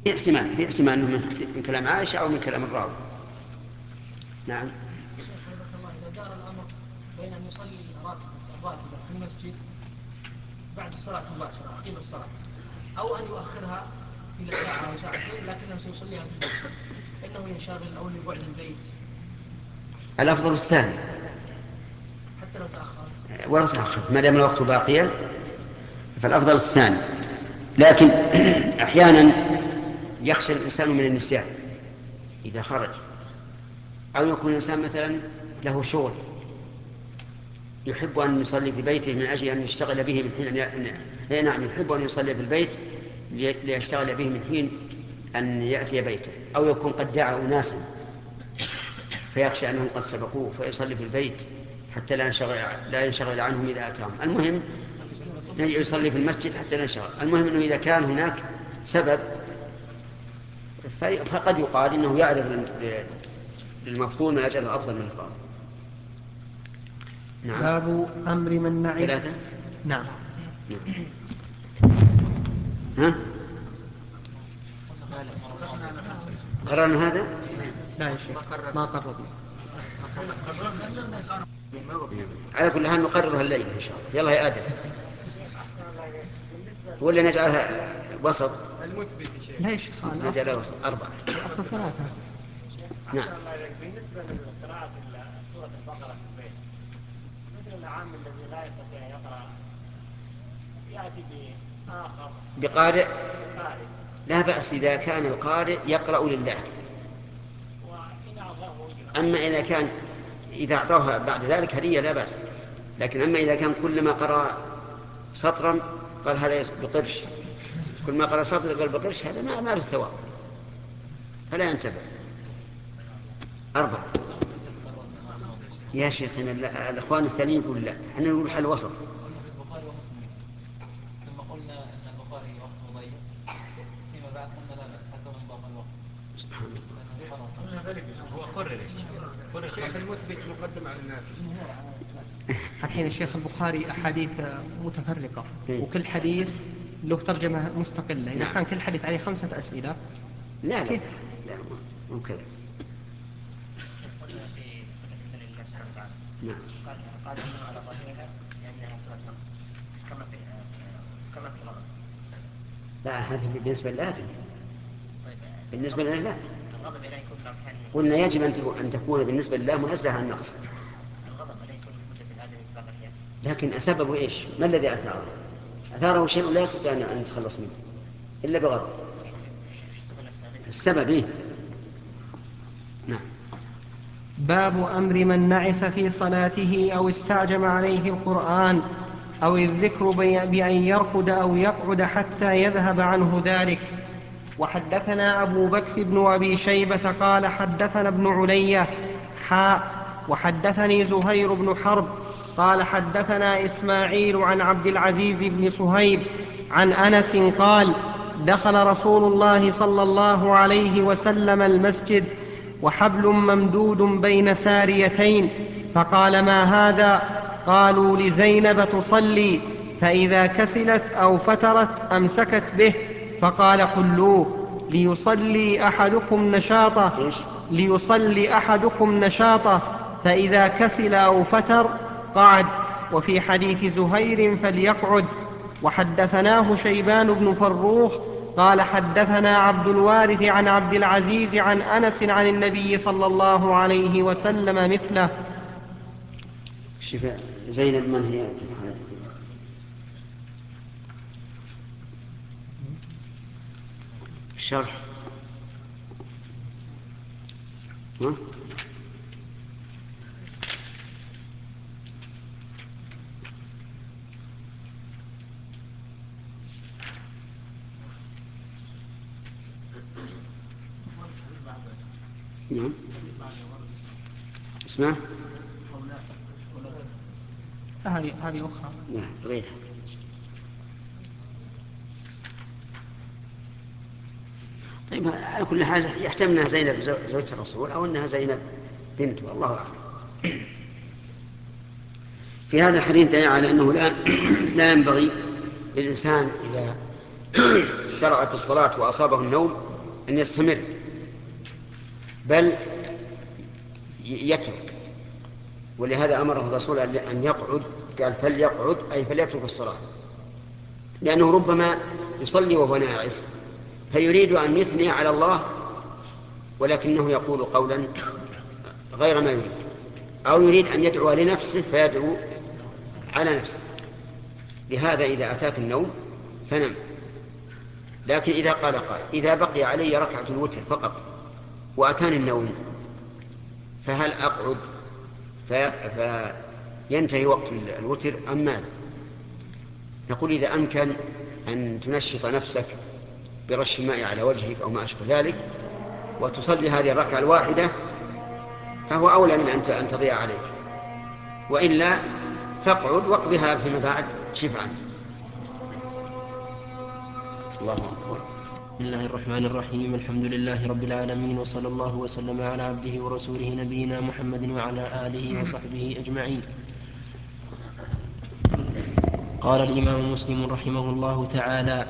في احتمال أنه من كلام عائشة أو من كلام الراوي. نعم. الله إذا دار الأمر بين أن يصلي الراتبة في المسجد بعد الصلاة مباشرة عقب الصلاة، أو أن يؤخرها إلى ساعة أو ساعتين لكنه سيصليها في المسجد، إنه ينشغل أو لبعد البيت. الأفضل الثاني حتى لو تأخر ولا تأخر ما دام الوقت باقيا فالأفضل الثاني. لكن أحيانا يخشى الإنسان من النسيان إذا خرج، أو يكون الإنسان مثلا له شغل يحب أن يصلي في بيته من أجل أن يشتغل به من حين نعم يحب أن يصلي في البيت ليشتغل به من حين أن يأتي بيته، أو يكون قد دعا أناسا فيخشى أنهم قد سبقوه فيصلي في البيت حتى لا ينشغل عنهم إذا أتاهم. المهم يصلي في المسجد حتى لا ينشغل. المهم أنه إذا كان هناك سبب فقد يقال إنه يعرض للمفضول من أجل الأفضل من الفاضل. نعم. باب أمر من نعم. ثلاثة. نعم. ها؟ قررنا هذا؟ لا يا شيخ ما قررنا. على كل حال نقررها الليلة إن شاء الله. يلا يا آدم. ولا نجعلها وسط؟ لا يا شيخ نجعلها وسط 4. الأصل 3. نعم. بالنسبة لقراءة سورة البقرة في البيت، مثل العام الذي لا يستطيع أن يقرأ يأتي بآخر بقارئ لا بأس إذا كان القارئ يقرأ لله. أما إذا أعطاها بعد ذلك هدية لا بأس. لكن أما إذا كان كلما قرأ سطرا قال هذا بقرش، كل ما قرأ سطر قال بقرش، هذا ما له ثواب فلا ينتبه. 4. يا شيخ الأخوان الثانيين يقول لا، احنا نقول حل وسط. البخاري ومسلم ثم قلنا أن البخاري وقته ضيق، فيما بعد قلنا لا بأس حتى من ضاق الوقت. سبحان الله. قلنا ذلك هو قرر الشيخ المثبت مقدم على النافذ. الحين الشيخ البخاري أحاديث متفرقة وكل حديث له ترجمة مستقلة. إذا كان كل حديث عليه 5 أسئلة لا مو كذا. نعم. قال إنه على ظاهرها لأنها صفة نقص كما في الغرب. لا هذا بالنسبة لآدم. بالنسبة لله لا. الغضب لا يكون كان قلنا يجب أن تكون بالنسبة لله منزهة عن النقص. الغضب لا يكون موجود في الآدم في بعض الأحيان. لكن سببه إيش؟ ما الذي أثاره شيء لا يستطيع أن يتخلص منه إلا بغضب. السبب إيه؟ نعم. باب أمر من نعس في صلاته أو استعجم عليه القرآن أو الذكر بأن يرقد أو يقعد حتى يذهب عنه ذلك. وحدثنا أبو بكر بن أبي شيبة قال حدثنا ابن علية وحدثني زهير بن حرب قال حدثنا إسماعيل عن عبد العزيز بن صهيب عن أنس قال دخل رسول الله صلى الله عليه وسلم المسجد وحبل ممدود بين ساريتين، فقال ما هذا؟ قالوا لزينب تصلي، فإذا كسلت أو فترت أمسكت به، فقال خلوه ليصلي أحدكم نشاطه فإذا كسل أو فتر قعد. وفي حديث زهير فليقعد. وحدثناه شيبان بن فروخ قال حدثنا عبد الوارث عن عبد العزيز عن أنس عن النبي صلى الله عليه وسلم مثله. شفاء زينب من هي؟ الشرح نعم اسمع هذه أخرى. نعم غيرها. طيب على كل حال يحتمل أنها زينب زوجة الرسول أو أنها زينب بنته، الله أعلم. في هذا الحديث دليل على أنه لا ينبغي للإنسان إذا شرع في الصلاة وأصابه النوم أن يستمر، بل يترك. ولهذا أمره الرسول أن يقعد، قال فليقعد أي فليترك الصلاة، لأنه ربما يصلي وهو ناعس فيريد أن يثني على الله ولكنه يقول قولا غير ما يريد، أو يريد أن يدعو لنفسه فيدعو على نفسه. لهذا إذا أتاك النوم فنم. لكن إذا قال قائل إذا بقي علي ركعة الوتر فقط وأتاني النوم فهل أقعد فينتهي وقت الوتر أم ماذا؟ نقول إذا أمكن أن تنشط نفسك برش الماء على وجهك أو ما أشبه ذلك وتصلي هذه الركعة الواحدة فهو أولى من أن تضيع عليك، وإلا فاقعد واقضها فيما بعد شفعا. الله أكبر. بسم الله الرحمن الرحيم. الحمد لله رب العالمين، وصلى الله وسلم على عبده ورسوله نبينا محمد وعلى آله وصحبه أجمعين. قال الإمام مسلم رحمه الله تعالى: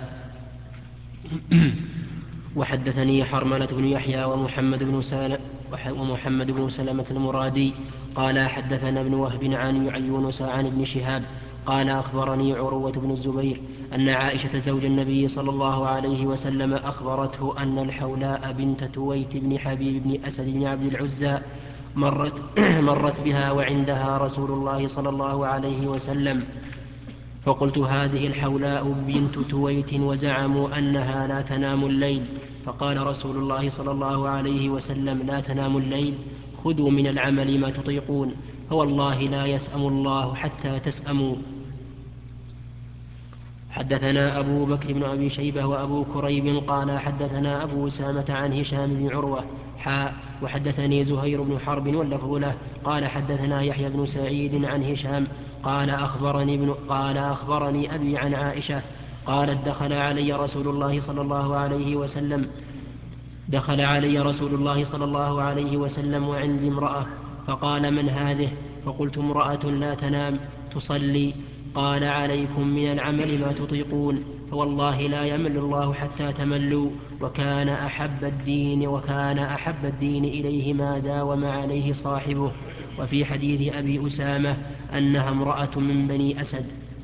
وحدثني حرملة بن يحيى ومحمد بن سلمة المرادي قال حدثنا ابن وهب عن يونس عن ابن شهاب قال أخبرني عروة بن الزبير أن عائشة زوج النبي صلى الله عليه وسلم أخبرته أن الحولاء بنت تويت بن حبيب بن أسد بن عبد العزى مرت بها وعندها رسول الله صلى الله عليه وسلم، فقلت: هذه الحولاء بنت تويت وزعموا أنها لا تنام الليل. فقال رسول الله صلى الله عليه وسلم: لا تنام الليل، خذوا من العمل ما تطيقون، فوالله لا يسأم الله حتى تسأموا. حدثنا أبو بكر بن أبي شيبة وأبو كريب قال حدثنا أبو أسامة عن هشام بن عروة وحدثني زهير بن حرب واللفظ له قال حدثنا يحيى بن سعيد عن هشام قال أخبرني أبي عن عائشة قالت: دخل علي رسول الله صلى الله عليه وسلم وعندي امرأة، فقال: من هذه؟ فقلت: امرأة لا تنام تصلي. قال: عليكم من العمل ما تطيقون، فوالله لا يمل الله حتى تملوا. وكان أحب الدين إليه ما داوم عليه صاحبه. وفي حديث أبي أسامة أنها امرأة من بني أسد.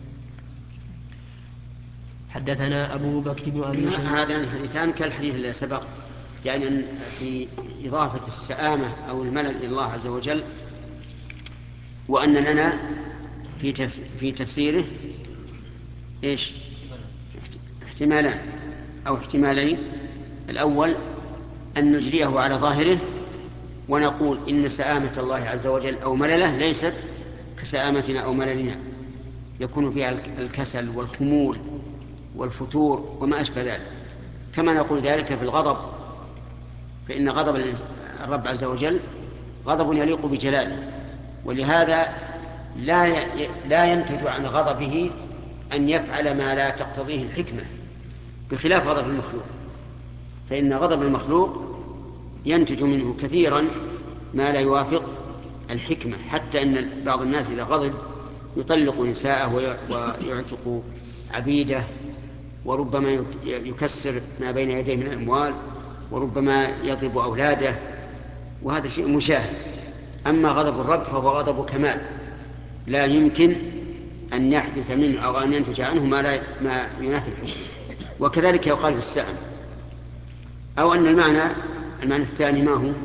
حدثنا أبو بكر بن أبي شيبة. هذان الحديثان كالحديث الذي سبق، يعني أن في إضافة السآمة أو الملل إلى الله عز وجل، وأن لنا في تفسيره إيش؟ احتمالان أو احتمالين. الأول أن نجريه على ظاهره ونقول إن سآمة الله عز وجل أو ملله ليست كسآمتنا أو مللنا، يكون فيها الكسل والخمول والفتور وما أشبه ذلك، كما نقول ذلك في الغضب، فإن غضب الرب عز وجل غضب يليق بجلاله، ولهذا لا ينتج عن غضبه أن يفعل ما لا تقتضيه الحكمة، بخلاف غضب المخلوق، فإن غضب المخلوق ينتج منه كثيرا ما لا يوافق الحكمة، حتى أن بعض الناس إذا غضب يطلق نساءه ويعتق عبيده، وربما يكسر ما بين يديه من الأموال، وربما يضرب أولاده، وهذا شيء مشاهد. أما غضب الرب فهو غضب كمال، لا يمكن أن يحدث منه أو أن ينتج عنه ما ينافي الحكمة. وكذلك يقال في السأم. أو أن المعنى الثاني ما هو؟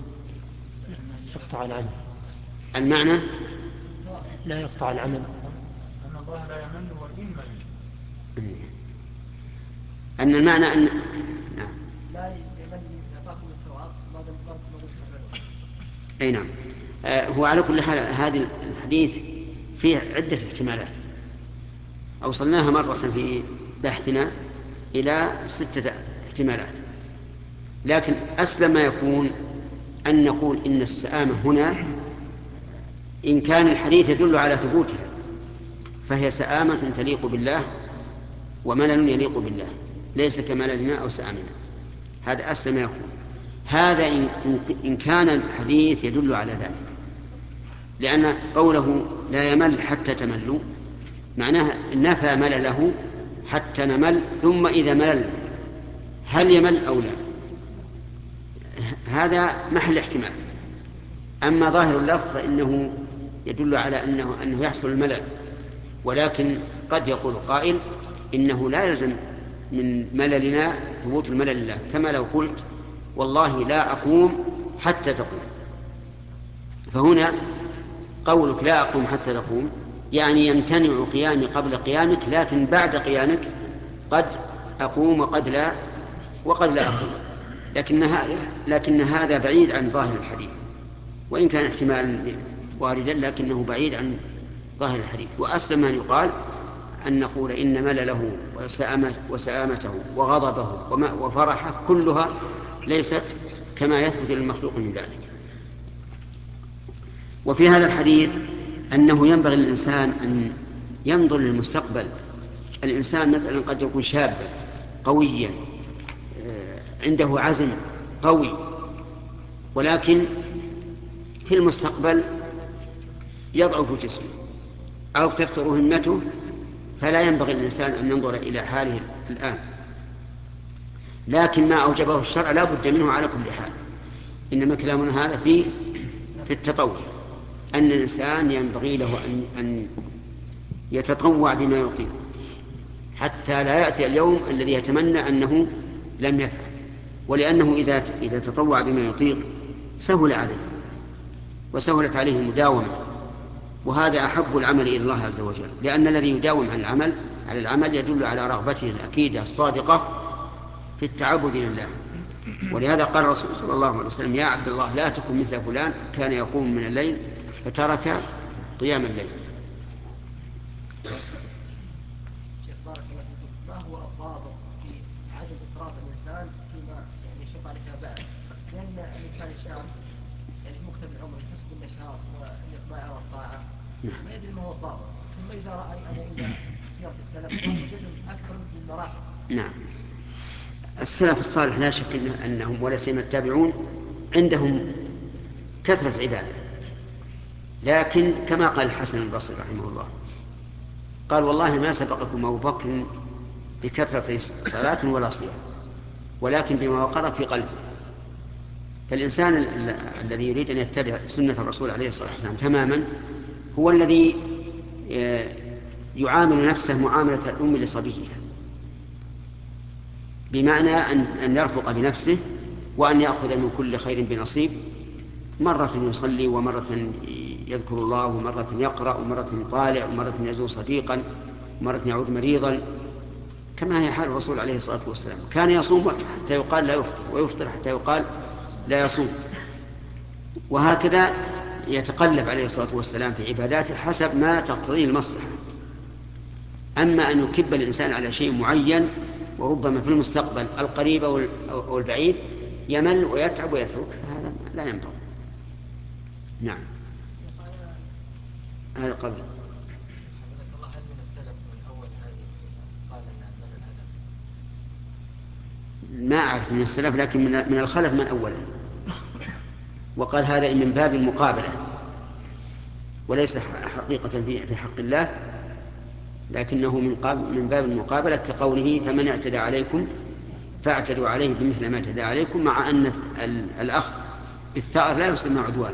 يقطع العمل. المعنى لا يقطع العمل، أن الله لا يمل وإن مل. أن المعنى أن لا يمل يعطاكم الثواب ما دام تعملون. أي نعم. هو على كل حال هذا الحديث فيه عدة احتمالات أوصلناها مرة في بحثنا إلى 6 احتمالات، لكن أسلم ما يكون أن نقول إن السآمة هنا إن كان الحديث يدل على ثبوتها فهي سآمة تليق بالله وملل يليق بالله، ليس كمللنا أو سآمنا. هذا أسلم ما يكون. هذا إن كان الحديث يدل على ذلك، لأن قوله لا يمل حتى تملوا معناه نفى ملله حتى نمل، ثم إذا ملل هل يمل أو لا؟ هذا محل احتمال. أما ظاهر اللفظ فإنه يدل على أنه يحصل الملل، ولكن قد يقول قائل إنه لا يلزم من مللنا ثبوت الملل لله، كما لو قلت والله لا أقوم حتى تقوم، فهنا قولك لا أقوم حتى تقوم يعني يمتنع قيامي قبل قيامك، لكن بعد قيامك قد أقوم وقد لا أقوم. لكن هذا بعيد عن ظاهر الحديث، وإن كان احتمال واردا لكنه بعيد عن ظاهر الحديث. وأسلم أن يقال أن نقول إن ملله وسآمته وغضبه وفرحه كلها ليست كما يثبت للمخلوق من ذلك. وفي هذا الحديث أنه ينبغي للإنسان أن ينظر للمستقبل. الإنسان مثلا قد يكون شابا قويا عنده عزم قوي، ولكن في المستقبل يضعف جسمه أو تفتر همته، فلا ينبغي للإنسان أن ينظر إلى حاله الآن، لكن ما أوجبه الشرع لا بد منه على كل حال. إنما كلامنا هذا في التطوع، أن الإنسان ينبغي له أن يتطوع بما يطيق حتى لا يأتي اليوم الذي يتمنى أنه لم يفعل، ولأنه إذا تطوع بما يطيق سهل عليه وسهلت عليه المداومة، وهذا أحب العمل إلى الله عز وجل، لأن الذي يداوم على العمل يدل على رغبته الأكيدة الصادقة في التعبد لله. ولهذا قال الرسول صلى الله عليه وسلم يا عبد الله لا تكن مثل فلان كان يقوم من الليل فترك قيام الليل. شيخ بارك الله فيكم، ما هو الضابط في عدم إفراط الإنسان فيما يشق عليه بعد؟ لأن الإنسان الشاب في مقتبل العمر يحس بالنشاط والإقبال على الطاعة، ما يدري ما هو الضابط. ثم إذا رأى إذا سيرة السلف أكثر من مراحل. نعم، السلف الصالح لا شك أنهم ولا سيما التابعون عندهم كثرة عبادة، لكن كما قال الحسن البصري رحمه الله قال والله ما سبقكم أبو بكر بكثرة صلاة ولا صيام، ولكن بما وقر في قلبه. فالإنسان الذي يريد أن يتبع سنة الرسول عليه الصلاة والسلام تماما هو الذي يعامل نفسه معاملة الأم لصبيها، بمعنى أن يرفق بنفسه وأن يأخذ من كل خير بنصيب، مرة يصلي ومرة يذكر الله ومرة يقرأ ومرة يطالع ومرة يزور صديقا ومرة يعود مريضا، كما هي حال الرسول عليه الصلاة والسلام. كان يصوم حتى يقال لا يفطر، ويفطر حتى يقال لا يصوم، وهكذا يتقلب عليه الصلاة والسلام في عباداته حسب ما تقتضيه المصلحة. أما أن يكب الإنسان على شيء معين وربما في المستقبل القريب أو البعيد يمل ويتعب ويترك، هذا لا ينبغي. نعم، هذا قبل. ما أعرف من السلف، لكن من الخلف من أوله، وقال هذا من باب المقابلة وليس حقيقة في حق الله، لكنه من باب المقابلة، كقوله فمن اعتدى عليكم فاعتدوا عليه بمثل ما اعتدى عليكم، مع أن الأخذ بالثأر لا يسمى عدوانا.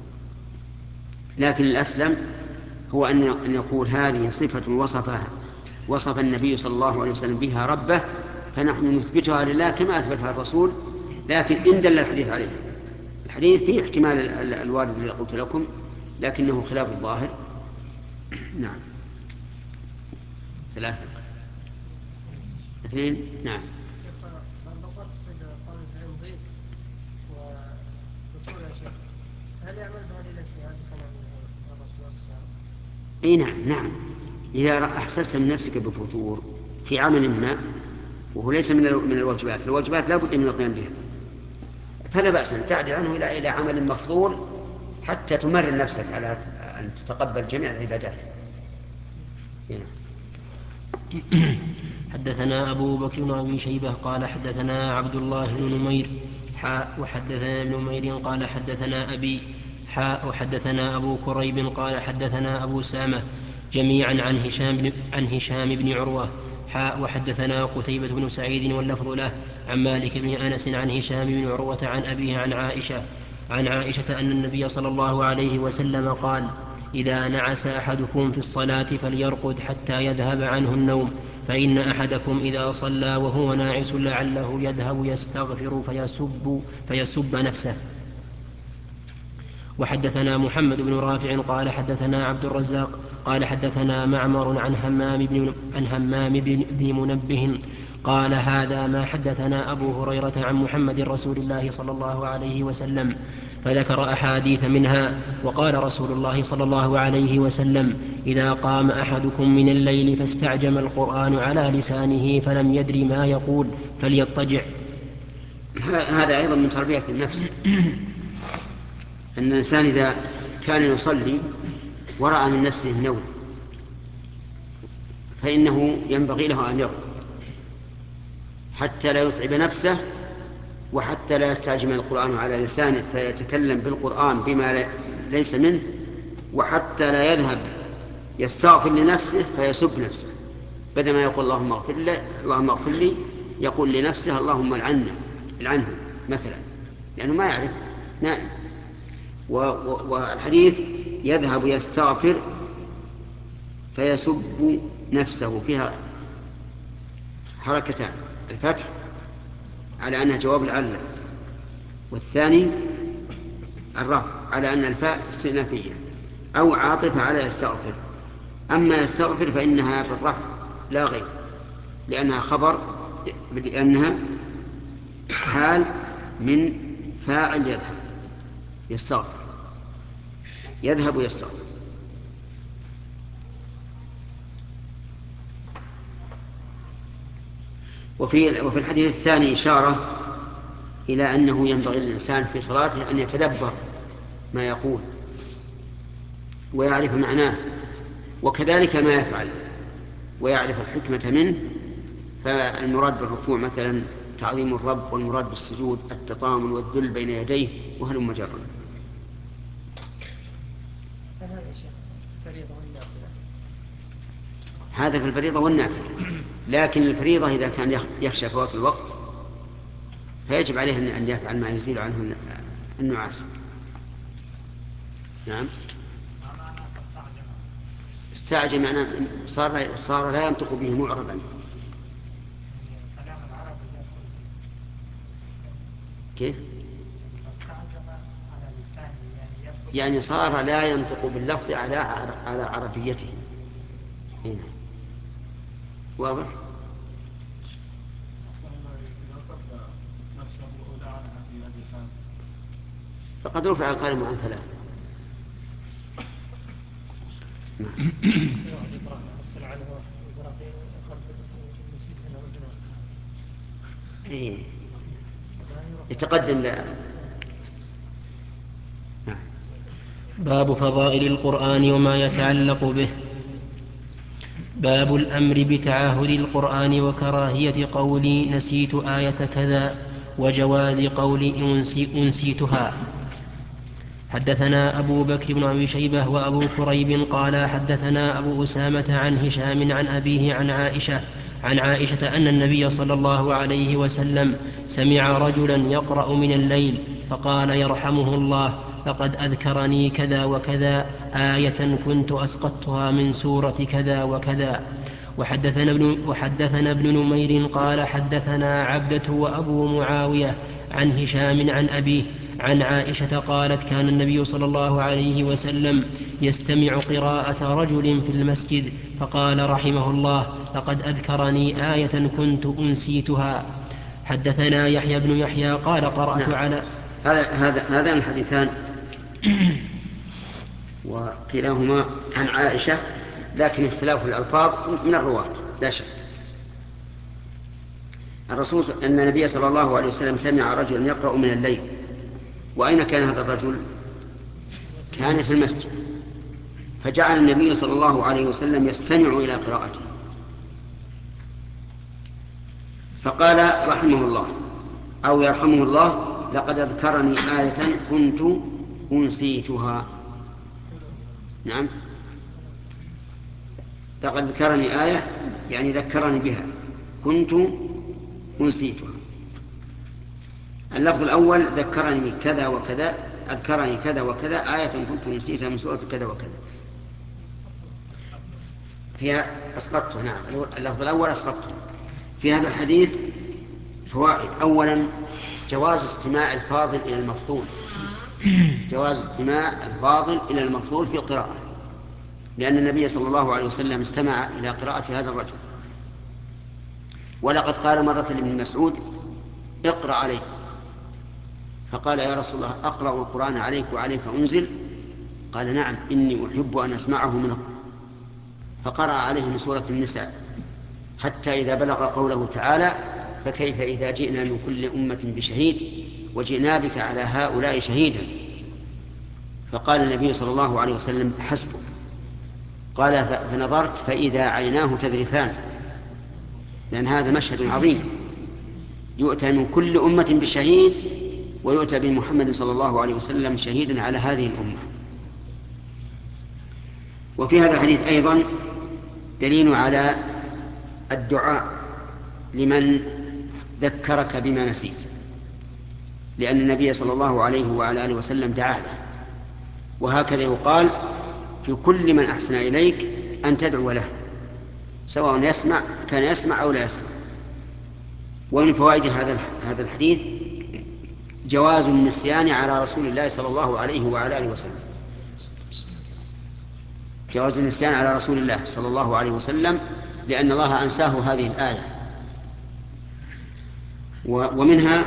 لكن الأسلم هو أن يقول هذه صفة وصف النبي صلى الله عليه وسلم بها ربه، فنحن نثبتها لله كما أثبتها الرسول، لكن إن دل الحديث عليه. الحديث فيه احتمال الوارد الذي قلت لكم، لكنه خلاف الظاهر. نعم، 3 2. نعم، هل يعمل بهذه الاشياء كما الرسول؟ اي نعم. اذا احسست من نفسك بفتور في عمل ما وهو ليس من الواجبات لا بد من القيام بها، فلا باس ان تعدل عنه الى عمل مفضول حتى تمرن نفسك على ان تتقبل جميع العبادات. حدثنا أبو بكر بن أبي شيبة قال حدثنا عبد الله بن نمير وحدثنا ابن نمير قال حدثنا أبي وحدثنا أبو كريب قال حدثنا أبو سامة جميعا عن هشام بن عروة وحدثنا قتيبة بن سعيد واللفظ له عن مالك بن أنس عن هشام بن عروة عن أبيه عن عائشة أن النبي صلى الله عليه وسلم قال: إذا نعس أحدكم في الصلاة فليرقد حتى يذهب عنه النوم، فإن أحدكم إذا صلى وهو ناعس لعله يذهب يستغفر فيسب نفسه. وحدثنا محمد بن رافع قال حدثنا عبد الرزاق قال حدثنا معمر عن همام بن منبه قال: هذا ما حدثنا أبو هريرة عن محمد رسول الله صلى الله عليه وسلم، فذكر أحاديث منها. وقال رسول الله صلى الله عليه وسلم: إذا قام أحدكم من الليل فاستعجم القرآن على لسانه فلم يدر ما يقول فليضطجع. هذا أيضا من تربية النفس، أن الإنسان إذا كان يصلي ورأى من نفسه النوم فإنه ينبغي له أن يرقد حتى لا يتعب نفسه، وحتى لا يستعجم القرآن على لسانه فيتكلم بالقرآن بما ليس منه، وحتى لا يذهب يستغفر لنفسه فيسب نفسه، بدل ما يقول اللهم اغفر لي يقول لنفسه اللهم العنه مثلا، لأنه ما يعرف نائم. والحديث يذهب يستغفر فيسب نفسه فيها حركتان: الفتح على أنها جواب لعل، والثاني الرفع على أن الفاء استئنافية أو عاطفة على يستغفر. أما يستغفر فإنها في الرفع لا غير، لأنها خبر، لأنها حال من فاعل يذهب ويستغفر. وفي الحديث الثاني إشارة إلى أنه ينبغي للإنسان في صلاته أن يتدبر ما يقول ويعرف معناه، وكذلك ما يفعل ويعرف الحكمة منه. فالمراد بالركوع مثلا تعظيم الرب، والمراد بالسجود التطامن والذل بين يديه وهلم جرا. هذا في الفريضة والنافلة، لكن الفريضة إذا كان يخشى فوات الوقت فيجب عليه أن يفعل ما يزيل عنه النعاس. نعم. استعجل معناه صار لا ينطق به معربا. كيف؟ يعني صار لا ينطق باللفظ على عربيته. هنا واضح؟ فقد رفع القلم عن 3. يتقدم لا. باب فضائل القرآن وما يتعلق به. باب الأمر بتعاهد القرآن وكراهية قول نسيت آية كذا، وجواز قول أنسيتها. حدثنا أبو بكر بن أبي شيبة وأبو كريب قال حدثنا أبو أسامة عن هشام عن أبيه عن عائشة أن النبي صلى الله عليه وسلم سمع رجلا يقرأ من الليل فقال: يرحمه الله، لقد أذكرني كذا وكذا آية كنت أسقطتها من سورة كذا وكذا. وحدثنا ابن نمير قال حدثنا عبدة وأبو معاوية عن هشام عن أبيه عن عائشة قالت: كان النبي صلى الله عليه وسلم يستمع قراءة رجل في المسجد فقال رحمه الله: لقد أذكرني آية كنت أنسيتها. حدثنا يحيى بن يحيى قال قرأت على هذان الحديثان وكلاهما عن عائشة، لكن اختلاف الألفاظ من الرواة لا شك. الرسول أن النبي صلى الله عليه وسلم سمع رجلا يقرأ من الليل. وأين كان هذا الرجل؟ كان في المسجد، فجعل النبي صلى الله عليه وسلم يستمع إلى قراءته، فقال رحمه الله أو يرحمه الله: لقد أذكرني آية كنت أنسيتها. نعم، لقد ذكرني آية يعني ذكرني بها كنت أنسيتها. اللفظ الأول ذكرني كذا وكذا، أذكرني كذا وكذا، آية كنت نسيتها من سورة كذا وكذا، فيها أسقطته. نعم، اللفظ الأول أسقطته. في هذا الحديث فوائد. أولا جواز استماع الفاضل إلى المفضول، جواز استماع الفاضل إلى المفضول في القراءة، لأن النبي صلى الله عليه وسلم استمع إلى قراءة هذا الرجل. ولقد قال مرة لابن مسعود: اقرأ علي. فقال: يا رسول الله، أقرأ القرآن عليك وعليك أنزل؟ قال: نعم، إني أحب أن أسمعه من. فقرأ عليه من سورة النساء حتى إذا بلغ قوله تعالى: فكيف إذا جئنا من كل أمة بشهيد وجئنا بك على هؤلاء شهيدا. فقال النبي صلى الله عليه وسلم: حسبك. قال: فنظرت فإذا عيناه تذرفان، لأن هذا مشهد عظيم، يؤتى من كل أمة بشهيد ويؤتى بمحمد صلى الله عليه وسلم شهيدا على هذه الأمة. وفي هذا الحديث أيضا دليل على الدعاء لمن ذكرك بما نسيت، لأن النبي صلى الله عليه وعلى آله وسلم دعا له، وهكذا يقال في كل من أحسن إليك أن تدعو له، سواء كان يسمع أو لا يسمع. ومن فوائد هذا الحديث جواز النسيان على رسول الله صلى الله عليه وعلى آله وسلم، جواز النسيان على رسول الله صلى الله عليه وسلم، لأن الله أنساه هذه الآية. ومنها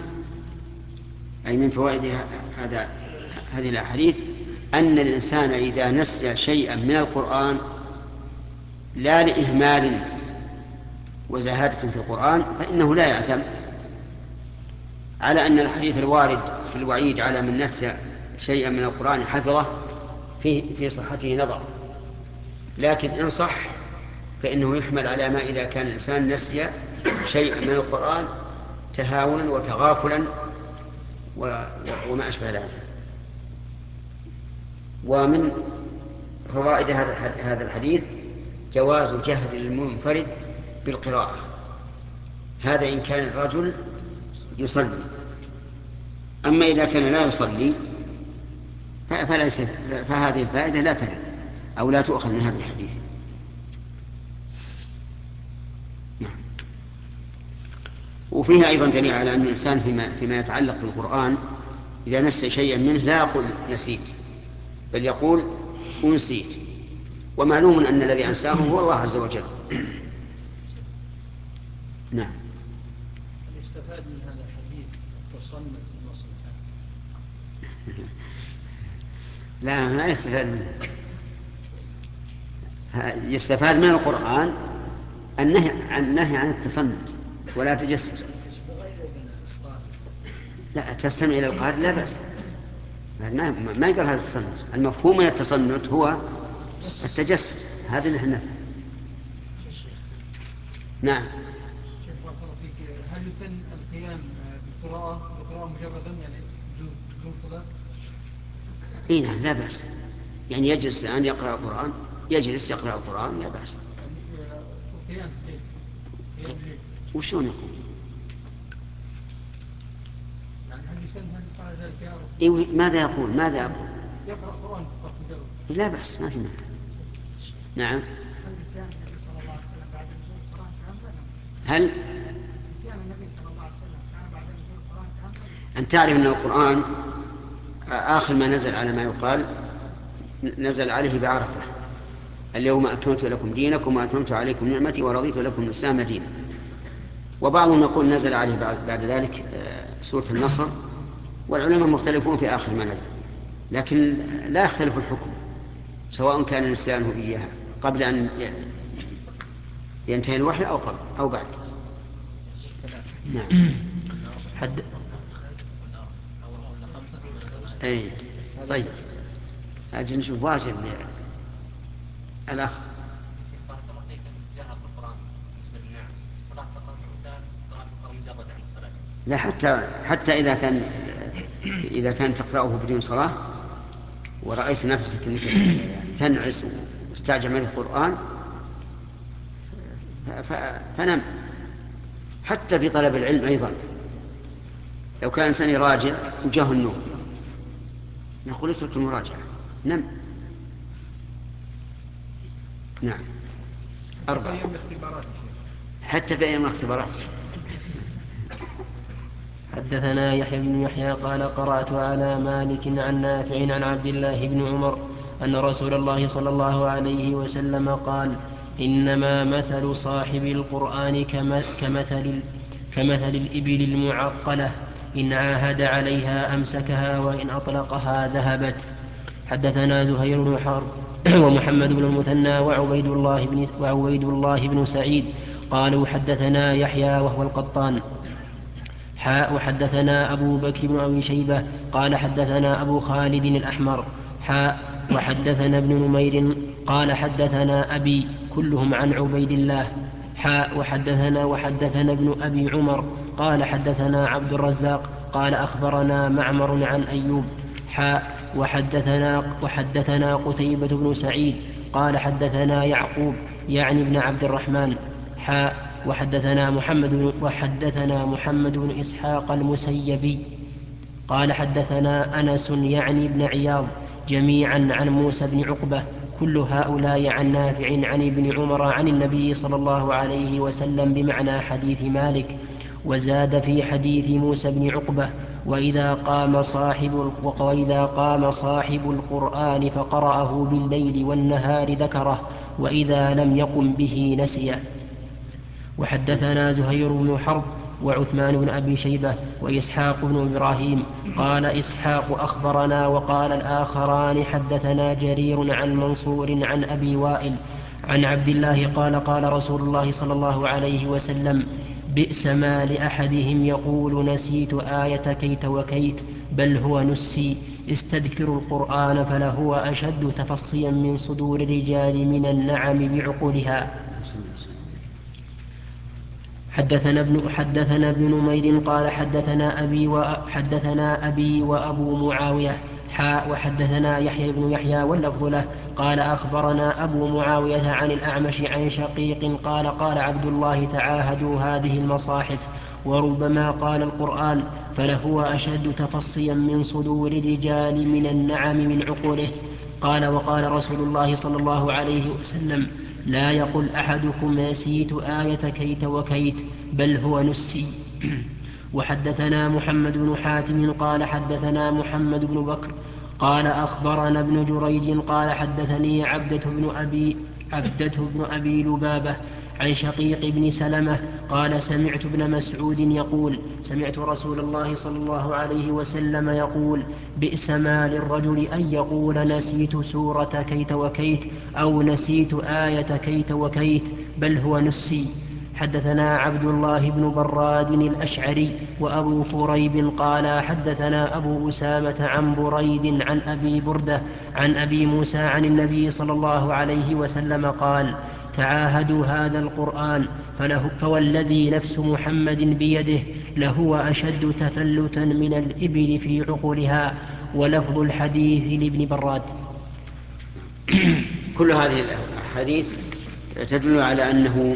أي من فوائد هذه الأحاديث أن الإنسان إذا نسي شيئا من القرآن لا لإهمال وزهادة في القرآن فإنه لا يأثم، على أن الحديث الوارد في الوعيد على من نسي شيئا من القرآن حفظه في صحته نظر، لكن إن صح فإنه يحمل على ما إذا كان الإنسان نسي شيئا من القرآن تهاونا وتغافلا وما أشبه ذلك. ومن فوائد هذا الحديث جواز جهر المنفرد بالقراءة، هذا إن كان الرجل يصلي. أما إذا كان لا يصلي فهذه الفائدة لا ترد أو لا تؤخذ من هذا الحديث. نعم. وفيها أيضا دليل على أن الإنسان فيما يتعلق بالقرآن إذا نسي شيئا منه لا يقول نسيت، بل يقول أنسيت، ومعلوم أن الذي أنساه هو الله عز وجل. نعم. يستفاد من هذا الحديث التصنت المصلحة؟ لا، ما يستفاد منه. يستفاد من القرآن النهي عن التصنت ولا تجسس. لا، تستمع إلى القارئ لا بأس، ما يقال هذا التصنت. المفهوم من التصنت هو التجسس، هذا اللي احنا. نعم. هل يسن القيام بالقراءة مجردا يعني بدون صلاة؟ اي نعم، لا بأس، يعني يجلس الآن يقرأ القرآن، يجلس يقرأ القرآن لا بأس. القيام وشون يقول؟ يعني هل يسن قال ذلك يا رب؟ إيه، ماذا يقول؟ يقرأ القرآن فقط مجرد. لا بأس، ما في مانع. نعم. هل نسيان النبي صلى الله عليه وسلم بعد نزول القرآن كاملا؟ هل نسيان النبي صلى الله عليه وسلم كان بعد نزول القرآن كاملا؟ أن تعرف أن القرآن آخر ما نزل على ما يقال نزل عليه بعرفة: اليوم أكملت لكم دينكم وأتممت عليكم نعمتي ورضيت لكم الإسلام دينا. وبعضهم يقول نزل عليه بعد ذلك سورة النصر، والعلماء مختلفون في آخر ما نزل، لكن لا يختلف الحكم سواء كان نسيانه إياها قبل أن ينتهي الوحي أو قبل أو بعد. نعم. أي طيب، أجل نشوف واجد الأخ. بارك الله فيك، جهر بالقرآن بالنسبة للناس الصلاة فقط ولا قراءة القرآن مجرد عن الصلاة؟ لا، حتى إذا كان تقرأه بدون صلاة ورأيت نفسك أنك تنعس واستعجل من القرآن فنم. حتى في طلب العلم أيضا لو كان إنسان يراجع وجاه النوم نقول اترك المراجعة، نم. نعم. 4 حتى في أيام الاختبارات. حدثنا يحيى بن يحيى قال قرأت على مالك عن نافع عن عبد الله بن عمر أن رسول الله صلى الله عليه وسلم قال: إنما مثل صاحب القرآن كمثل الإبل المعقلة، إن عاهد عليها أمسكها وإن أطلقها ذهبت. حدثنا زهير بن حرب ومحمد بن المثنى وعبيد الله بن سعيد قالوا حدثنا يحيى وهو القطان وحدثنا أبو بكر بن أبي شيبة قال حدثنا أبو خالد الأحمر وحدثنا ابن نمير قال حدثنا أبي كلهم عن عبيد الله وحدثنا ابن أبي عمر قال حدثنا عبد الرزاق قال أخبرنا معمر عن أيوب وحدثنا قتيبة بن سعيد قال حدثنا يعقوب يعني ابن عبد الرحمن وحدثنا محمد بن إسحاق المسيبي قال حدثنا أنس يعني ابن عياض جميعا عن موسى بن عقبة كل هؤلاء عن نافع عن ابن عمر عن النبي صلى الله عليه وسلم بمعنى حديث مالك. وزاد في حديث موسى بن عقبة: وإذا قام صاحب القرآن فقرأه بالليل والنهار ذكره، وإذا لم يقم به نسيه. وحدثنا زهير بن حرب وعثمان بن أبي شيبة وإسحاق بن إبراهيم قال إسحاق أخبرنا، وقال الآخران حدثنا جرير عن منصور عن أبي وائل عن عبد الله قال قال رسول الله صلى الله عليه وسلم: بئس ما لأحدهم يقول نسيت آية كيت وكيت، بل هو نسي. استذكروا القرآن فلهو أشد تفصيا من صدور الرجال من النعم بعقولها. حدثنا ابن نمير قال حدثنا أبي وأبو معاوية وحدثنا يحيى بن يحيى واللفظ له قال أخبرنا أبو معاوية عن الأعمش عن شقيق قال قال عبد الله: تعاهدوا هذه المصاحف. وربما قال القرآن فلهو أشد تفصيا من صدور الرجال من النعم من عقوله. قال وقال رسول الله صلى الله عليه وسلم: لا يقل أحدكم نسيت آية كيت وكيت، بل هو نسي. وحدثنا محمد بن حاتم قال حدثنا محمد بن بكر قال أخبرنا ابن جريج قال حدثني عبدة بن أبي لبابة عن شقيق بن سلمة قال سمعت ابن مسعود يقول: سمعت رسول الله صلى الله عليه وسلم يقول: بئس ما للرجل أن يقول نسيت سورة كيت وكيت أو نسيت آية كيت وكيت، بل هو نسي. حدثنا عبد الله بن براد الأشعري وأبو كريب قال حدثنا أبو أسامة عن بريد عن أبي بردة عن أبي موسى عن النبي صلى الله عليه وسلم قال: تعاهدوا هذا القرآن فوالذي نفس محمد بيده لهو أشد تفلتا من الإبل في عقولها. ولفظ الحديث لابن براد. كل هذه الأحاديث تدل على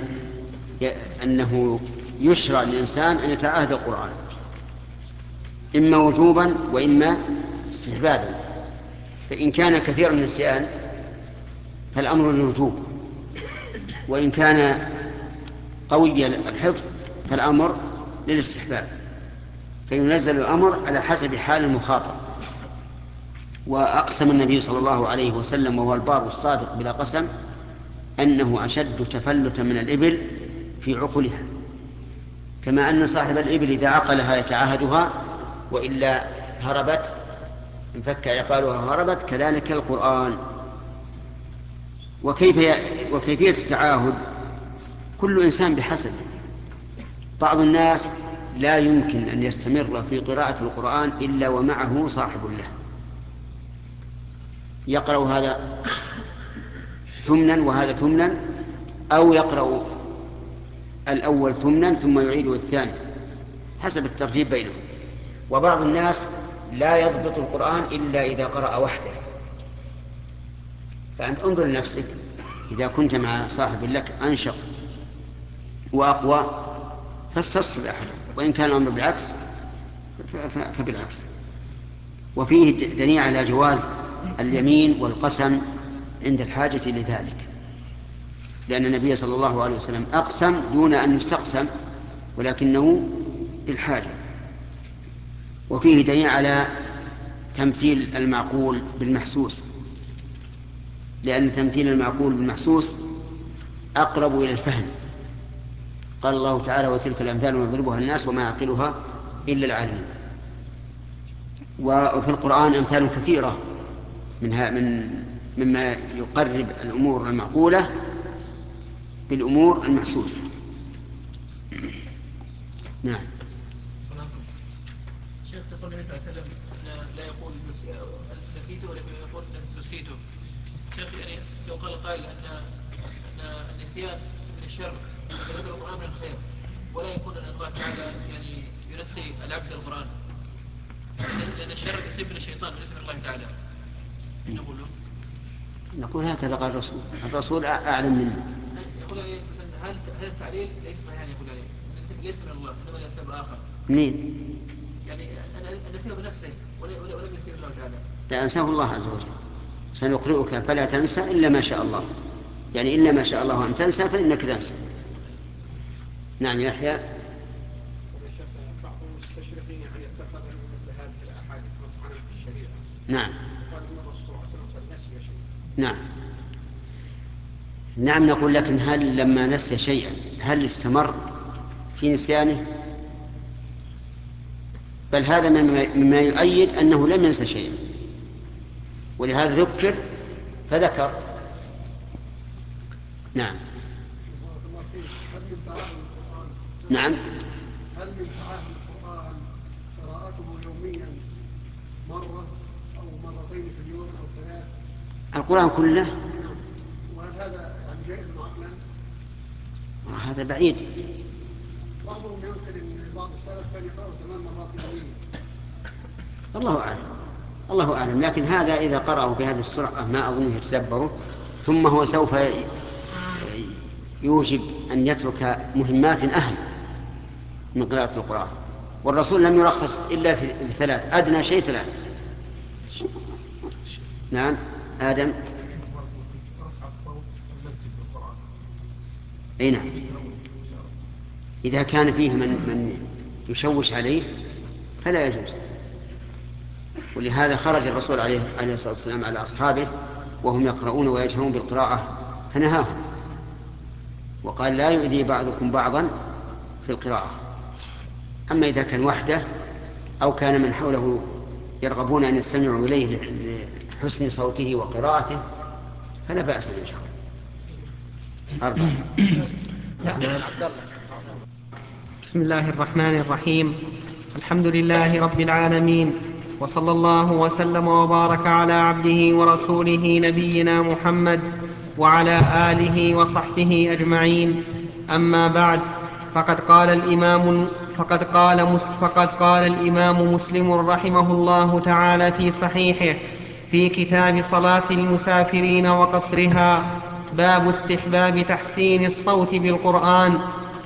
أنه يشرع للإنسان أن يتعاهد القرآن إما وجوبا وإما استحبابا. فإن كان كثير النسيان فالأمر للوجوب، وإن كان قوي الحفظ فالأمر للاستحباب، فينزل الأمر على حسب حال المخاطب. وأقسم النبي صلى الله عليه وسلم وهو البار الصادق بلا قسم أنه أشد تفلتا من الإبل في عقلها، كما أن صاحب الإبل إذا عقلها يتعاهدها وإلا هربت انفك عقالها هربت، كذلك القرآن. وكيفية التعاهد كل إنسان بحسب. بعض الناس لا يمكن أن يستمر في قراءة القرآن إلا ومعه صاحب له، يقرأ هذا ثمنا وهذا ثمنا، أو يقرأ الأول ثمنا ثم يعيده الثاني حسب الترتيب بينهم. وبعض الناس لا يضبط القرآن إلا إذا قرأ وحده. فأنت انظر لنفسك، إذا كنت مع صاحب لك أنشط وأقوى فاستصحب أحد، وإن كان الأمر بالعكس فبالعكس. وفيه دليل على جواز اليمين والقسم عند الحاجة لذلك، لأن النبي صلى الله عليه وسلم أقسم دون أن يستقسم ولكنه للحاجة. وفيه دليل على تمثيل المعقول بالمحسوس، لأن تمثيل المعقول بالمحسوس أقرب إلى الفهم. قال الله تعالى: وتلك الأمثال نضربها الناس وما يعقلها إلا العالمون. وفي القرآن أمثال كثيرة مما يقرب الأمور المعقولة بالأمور المحسوسة. نعم. شيخ، تقول النبي صلى الله عليه وسلم لا يقول نسيته ولكن يقول نسيته. شيخ، يعني لو قال قائل أن النسيان من الشر وذكر القرآن من الخير، ولا يكون أن الله تعالى يعني ينسي العبد القرآن، لأن الشر يصيب من الشيطان وليس من الله تعالى، نقول هكذا قال الرسول أعلم منه. يقول يعني هل التعليل ليس صحيحا؟ يقول يعني ليس من الله إنما لسبب آخر. منين؟ يعني أنا نسيه بنفسه ولم ينسيه الله تعالى. لا، أنساه الله عز وجل. سنقرئك فلا تنسى إلا ما شاء الله، يعني إلا ما شاء الله أن تنسى فإنك تنسى. نعم يا يحيى. بعض المستشرقين يعني اتخذوا مثل هذه الاحاديث مطعنا في الشريعه. نعم. قال ان الرسول صلى الله عليه وسلم نسي شيء. نعم. نعم، نقول لكن هل لما نسي شيئا هل استمر في نسيانه؟ بل هذا مما يؤيد أنه لم ينسى شيئا، ولهذا ذكر فذكر. نعم. نعم. هل من تعاهد القرآن قراءته يوميا مرة أو مرتين في اليوم أو ثلاث؟ القرآن كله؟ وهل هذا يعني جائز عقلا؟ هذا بعيد. بعضهم ينقل أن بعض السلف كان يقرأ 8 مرات يوميا. الله أعلم، الله أعلم. لكن هذا إذا قرأه بهذه السرعة ما أظنه يتدبره، ثم هو سوف يوجب أن يترك مهمات أهم من قراءة القرآن. والرسول لم يرخص إلا في 3، أدنى شيء 3. نعم. آدم. رفع الصوت المسجد بالقرآن. أي نعم، إذا كان فيه من يشوش عليه فلا يجوز. ولهذا خرج الرسول عليه الصلاة والسلام على أصحابه وهم يقرؤون ويجهرون بالقراءة فنهاهم، وقال: لا يؤذي بعضكم بعضا في القراءة. أما إذا كان وحده أو كان من حوله يرغبون أن يستمعوا إليه لحسن صوته وقراءته فلا بأس إن شاء الله. 4. بسم الله الرحمن الرحيم. الحمد لله رب العالمين، وصلى الله وسلم وبارك على عبده ورسوله نبينا محمد وعلى آله وصحبه أجمعين. أما بعد، فقد قال الإمام مسلم رحمه الله تعالى في صحيحه في كتاب صلاة المسافرين وقصرها: باب استحباب تحسين الصوت بالقرآن.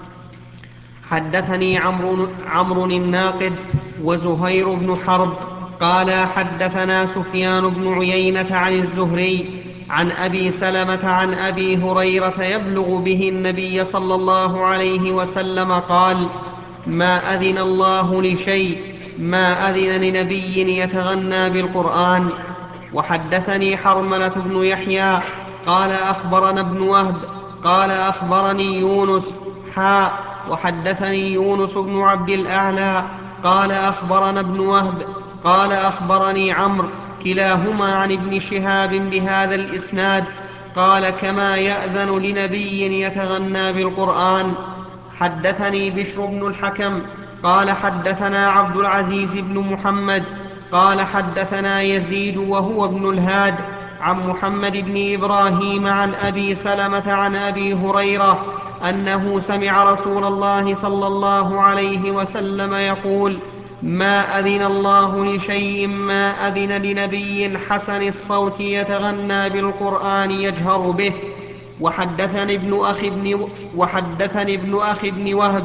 حدثني عمرو الناقد وزهير بن حرب قال حدثنا سفيان بن عيينة عن الزهري عن أبي سلمة عن أبي هريرة يبلغ به النبي صلى الله عليه وسلم قال: ما أذن الله لشيء ما أذن لنبي يتغنى بالقرآن. وحدثني حرملة بن يحيى قال أخبرنا ابن وهب قال أخبرني يونس وحدثني يونس بن عبد الأعلى قال أخبرنا ابن وهب قال أخبرني عمرو كلاهما عن ابن شهاب بهذا الإسناد قال: كما يأذن لنبي يتغنى بالقرآن. حدثني بشر بن الحكم قال حدثنا عبد العزيز بن محمد قال حدثنا يزيد وهو ابن الهاد عن محمد بن إبراهيم عن أبي سلمة عن أبي هريرة أنه سمع رسول الله صلى الله عليه وسلم يقول: ما أذن الله لشيء ما أذن لنبي حسن الصوت يتغنى بالقرآن يجهر به. وحدثني ابن أخي بن وهب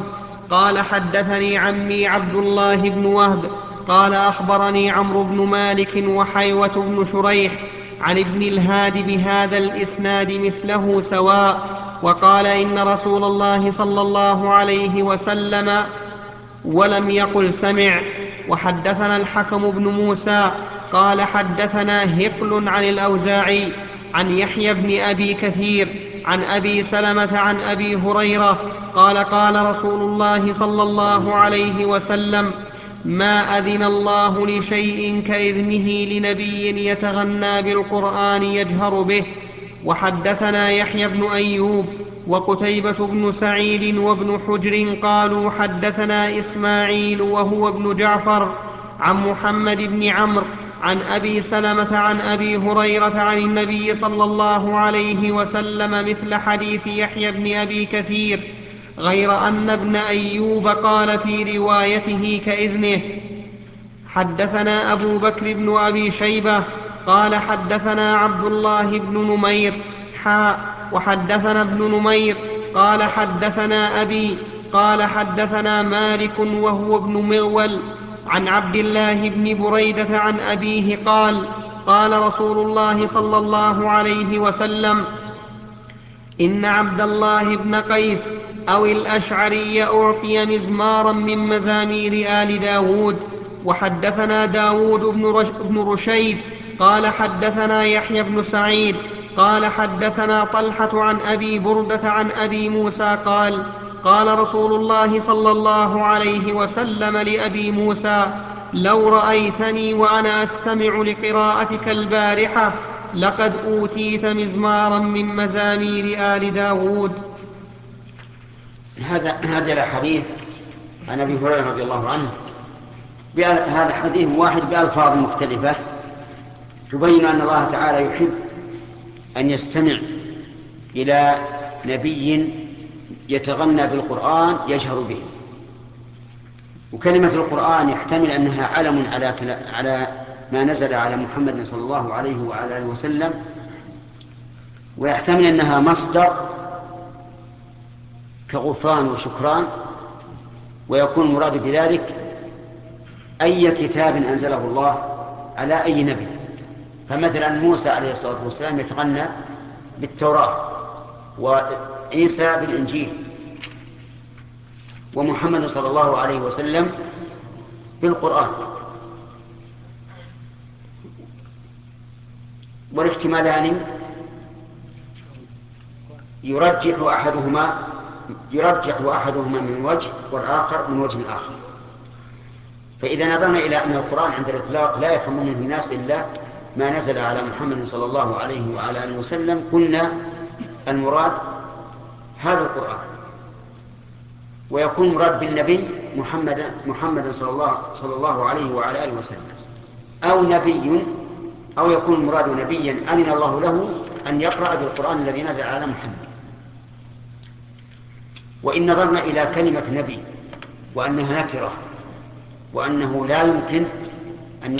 قال حدثني عمي عبد الله بن وهب قال أخبرني عمرو بن مالك وحيوة بن شريح عن ابن الهاد بهذا الإسناد مثله سواء، وقال إن رسول الله صلى الله عليه وسلم ولم يقل سمع. وحدثنا الحكم بن موسى قال حدثنا هقل عن الأوزاعي عن يحيى بن أبي كثير عن أبي سلمة عن أبي هريرة قال قال رسول الله صلى الله عليه وسلم: ما أذن الله لشيء كإذنه لنبي يتغنى بالقرآن يجهر به. وحدثنا يحيى بن أيوب وقتيبة بن سعيد وابن حجر قالوا حدثنا إسماعيل وهو ابن جعفر عن محمد بن عمرو عن أبي سلمة عن أبي هريرة عن النبي صلى الله عليه وسلم مثل حديث يحيى بن أبي كثير، غير أن ابن أيوب قال في روايته كإذنه. حدثنا أبو بكر بن أبي شيبة قال حدثنا عبد الله بن نمير وحدثنا ابن نمير قال حدثنا أبي قال حدثنا مالك وهو ابن مغول عن عبد الله بن بريدة عن أبيه قال قال رسول الله صلى الله عليه وسلم: إن عبد الله بن قيس أو الأشعري أعطي مزمارا من مزامير آل داود. وحدثنا داود بن رشيد قال حدثنا يحيى بن سعيد قال حدثنا طلحة عن أبي بردة عن أبي موسى قال قال رسول الله صلى الله عليه وسلم لأبي موسى: لو رأيتني وأنا أستمع لقراءتك البارحة لقد أوتيت مزمارا من مزامير آل داود. هذا الحديث عن أبي هريرة رضي الله عنه، هذا حديث واحد بألفاظ مختلفة تبين أن الله تعالى يحب أن يستمع إلى نبي يتغنى بالقرآن يجهر به. وكلمة القرآن يحتمل أنها علم على ما نزل على محمد صلى الله عليه وعلى آله وسلم، ويحتمل أنها مصدر كغفران وشكران، ويكون المراد بذلك أي كتاب أنزله الله على أي نبي. فمثلا موسى عليه الصلاة والسلام يتغنى بالتوراة، وعيسى بالإنجيل، ومحمد صلى الله عليه وسلم بالقرآن. والاحتمالان يرجح أحدهما من وجه والآخر من وجه آخر. فإذا نظرنا إلى أن القرآن عند الإطلاق لا يفهم منه الناس إلا ما نزل على محمد صلى الله عليه وعلى آله وسلم، قلنا المراد هذا القرآن، ويكون مراد بالنبي محمد صلى الله عليه وعلى آله وسلم، أو نبي، أو يكون المراد نبيا أذن الله له أن يقرأ بالقرآن الذي نزل على محمد. وإن نظرنا إلى كلمة نبي وأنها نكرة، وأنه لا يمكن أن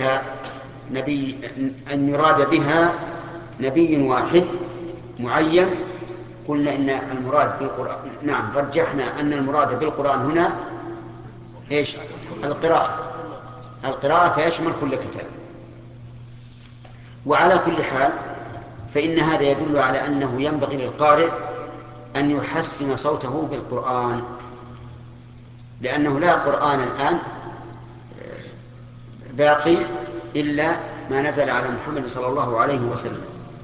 يراد بها نبي واحد معين، قلنا إن المراد بالقرآن، نعم، رجحنا أن المراد بالقرآن هنا إيش؟ القراءة فيشمل كل كتاب. وعلى كل حال فإن هذا يدل على أنه ينبغي للقارئ أن يحسن صوته بالقرآن، لأنه لا قرآن الآن باقي إلا ما نزل على محمد صلى الله عليه وسلم.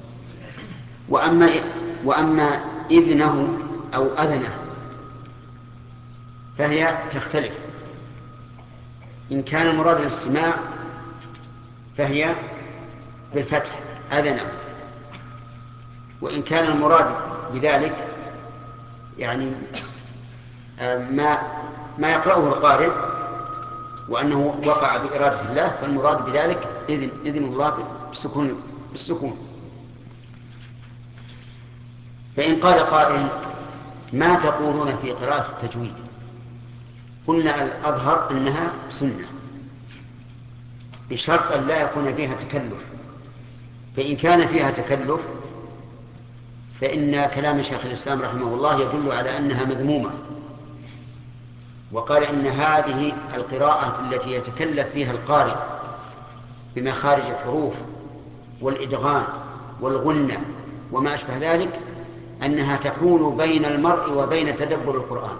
وأما إذنه أو أذنه فهي تختلف. إن كان المراد الاستماع فهي بالفتح أذنه، وإن كان المراد بذلك يعني ما يقرأه القارئ وأنه وقع بإرادة الله، فالمراد بذلك إذن الله بالسكون. فإن قال قائل: ما تقولون في قراءة التجويد؟ قلنا الأظهر أنها سنة، بشرط أن لا يكون فيها تكلف. فإن كان فيها تكلف فإن كلام شيخ الإسلام رحمه الله يدل على أنها مذمومة، وقال إن هذه القراءة التي يتكلف فيها القارئ بمخارج الحروف والإدغام والغنة وما أشبه ذلك أنها تكون بين المرء وبين تدبر القرآن،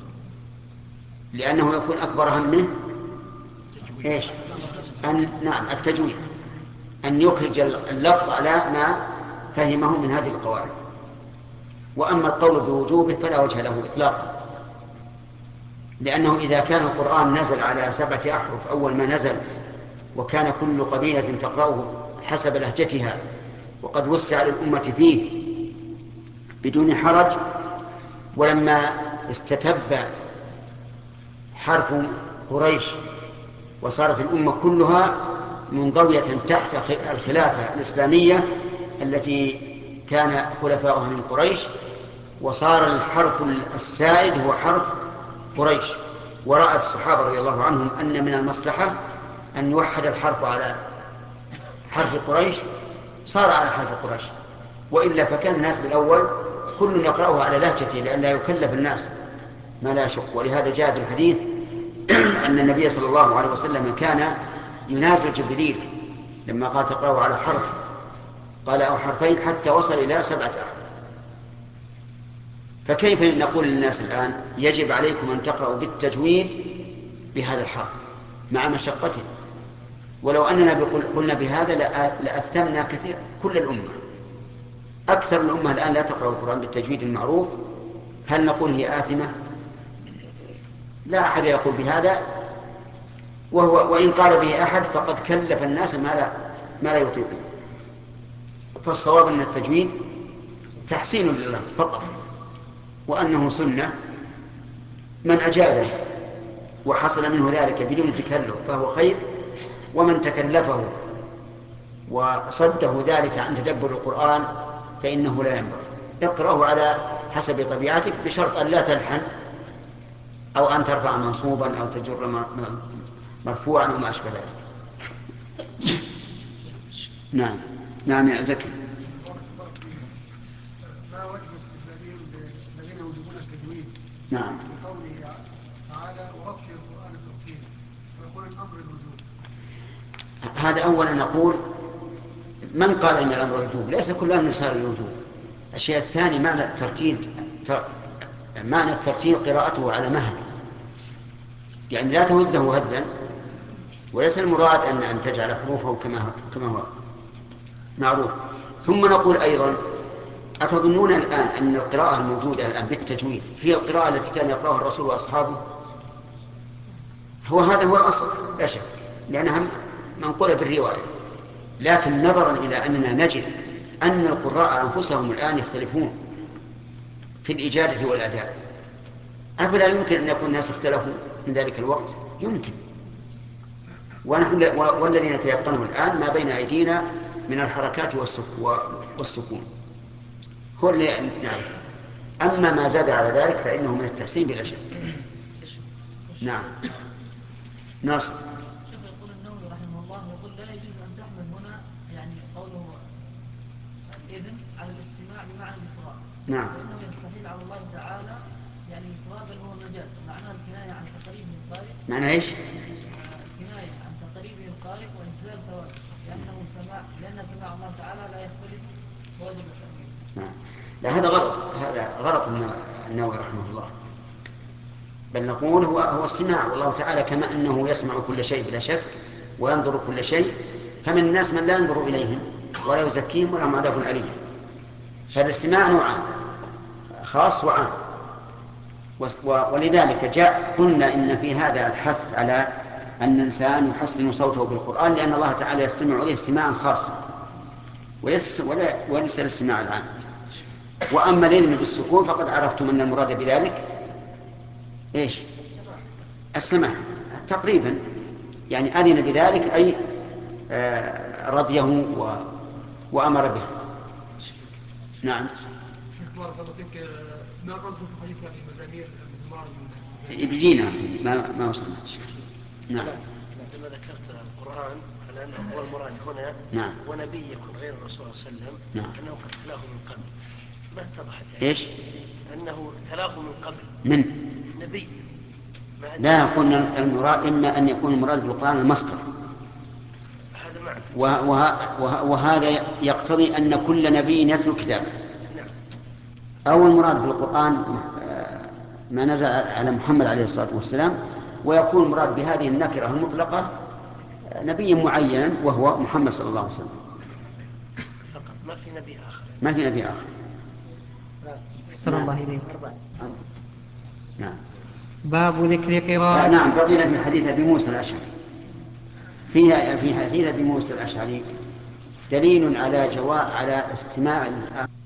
لأنه يكون أكبر همه إيش؟ نعم التجويد، أن يخرج اللفظ على ما فهمه من هذه القواعد. وأما القول بوجوبه فلا وجه له إطلاقا، لأنه إذا كان القرآن نزل على 7 أحرف أول ما نزل، وكان كل قبيلة تقرأه حسب لهجتها، وقد وسع للأمة فيه بدون حرج، ولما استتب حرف قريش وصارت الأمة كلها منضوية تحت الخلافة الإسلامية التي كان خلفاؤها من قريش، وصار الحرف السائد هو حرف قريش، ورأت الصحابة رضي الله عنهم أن من المصلحة أن يوحد الحرف على حرف قريش، صار على حرف قريش، وإلا فكان الناس بالأول كل يقرأه على لهجته لئلا يكلف الناس ما لا يشق. ولهذا جاء في الحديث أن النبي صلى الله عليه وسلم كان ينازل جبريل لما قال تقرأه على حرف، قال أو حرفين، حتى وصل إلى 7 أحرف. فكيف نقول للناس الآن يجب عليكم أن تقرأوا بالتجويد بهذا الحرف مع مشقته؟ ولو أننا قلنا بهذا لأثمنا كثير كل الأمة. أكثر الأمة الآن لا تقرأ القرآن بالتجويد المعروف. هل نقول هي آثمة؟ لا أحد يقول بهذا، وإن قال به أحد فقد كلف الناس ما لا يطيقون. فالصواب أن التجويد تحسين لله فقط، وأنه سنة، من أجابه وحصل منه ذلك بدون تكلف فهو خير، ومن تكلفه وصده ذلك عن تدبر القرآن فإنه لا ينبغي. اقرأه على حسب طبيعتك بشرط أن لا تلحن، أو أن ترفع منصوبا أو تجر مرفوعا وما أشبه ذلك. نعم نعم يا زكي. ما وجه استدلالهم الذين يوجبون التجويد نعم بقوله تعالى ورتل القرآن ترتيلا، ويقول الأمر الوجوب؟ هذا أولا نقول من قال إن الأمر الوجوب؟ ليس كل أمر صار الوجوب. الشيء الثاني معنى الترتيل قراءته على مهل، يعني لا تهده هدا، وليس المراد أن تجعل حروفه كما هو معروف. ثم نقول أيضا أتظنون الآن أن القراءة الموجودة الآن بالتجويد هي القراءة التي كان يقرأها الرسول وأصحابه؟ هذا هو الأصل لا شك، لأنها منقولة بالرواية. لكن نظرا إلى أننا نجد أن القراء أنفسهم الآن يختلفون في الإجادة والأداء، أفلا يمكن أن يكون الناس اختلفوا من ذلك الوقت؟ يمكن. والذين يتيقنون الآن ما بين أيدينا من الحركات والسكون هو اللي نعرف. أما ما زاد على ذلك فإنه من التحسين بلا شك. نعم ناصر. شيخ يقول النووي رحمه الله يقول لا يجوز أن تحمل هنا يعني قوله الإذن على الاستماع بمعنى الإصرار. نعم. لأنه يستحيل على الله تعالى يعني إصرار، بل هو مجاز، معناه الكناية عن تقريب من القارئ. معنى إيش؟ الكناية عن تقريب من القارئ وإنزال ثواب، لأن سماع الله تعالى لا يختلف واجب التأويل. نعم. لا هذا غلط النووي رحمه الله، بل نقول هو السماع، والله تعالى كما أنه يسمع كل شيء بلا شك وينظر كل شيء، فمن الناس من لا ينظر إليهم ولا يزكيهم ولهم عذاب أليم. فالاستماع نوعان، خاص وعام. ولذلك قلنا إن في هذا الحث على أن الإنسان يحسن صوته بالقرآن، لأن الله تعالى يستمع إليه استماعا خاصا وليس الاستماع العام. وأما الإذن بالسكون فقد عرفتم أن المراد بذلك إيش؟ السماع تقريبا، يعني أذن بذلك أي رضيه وأمر به. نعم. شيخ بارك الله فيك، ما قصده في الحديث يعني المزامير بيجينا ما وصلنا. نعم. عندما ذكرت القرآن على أنه هو المراد هنا، نعم، ونبي يكون غير الرسول صلى الله عليه وسلم، نعم، أنه قد تلاه من قبل، ما اتضحت يعني إيش؟ أنه تلاه من قبل من نبي لا، قلنا المراد إما أن يكون المراد بالقرآن المصدر، وهذا يقتضي أن كل نبي يتلو كتابه، أو المراد بالقرآن ما نزل على محمد عليه الصلاة والسلام، ويكون المراد بهذه النكرة المطلقة نبي معين وهو محمد صلى الله عليه وسلم فقط، ما في نبي آخر. ما في نبي آخر. صلى الله عليه وسلم. نعم. باب ذكر قراءة. نعم، بقينا في حديث أبي موسى الأشعري. في حديث أبي موسى الأشعري دليل على استماع